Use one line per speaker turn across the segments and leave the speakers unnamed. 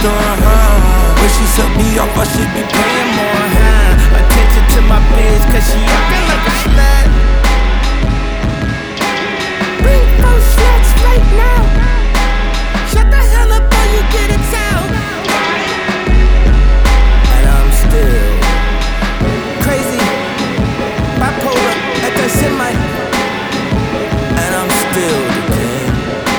store, when she suck me off, I should be paying more, attention to my bitch, cause she acting like a slut.
Bring 4 sluts right now. Shut the hell up or you get it out.
And I'm still crazy, bipolar, at that semi. And I'm still the king.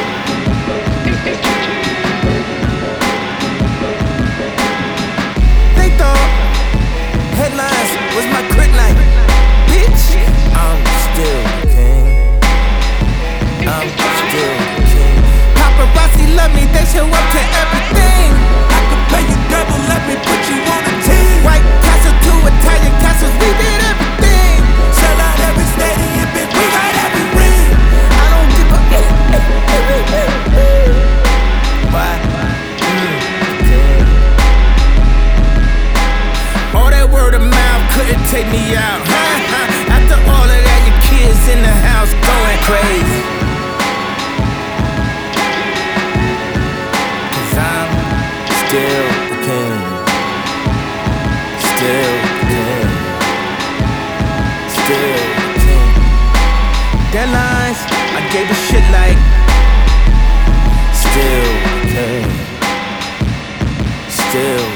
They thought headlines was my kryptonite. Bitch, I'm still the king. I'm still the king. Paparazzi love me, they show up to everything. I could pay you double, let me put you on a team. White Castle to Italian castles, we did everything. Sell out every stadium, bitch, we got every ring. I don't give a why? All that word of mouth couldn't take me out. After all of that, your kids in the house going crazy. Cause I'm still the king. Still the king. Still the king. Deadlines, I gave a shit like. Still the king. Still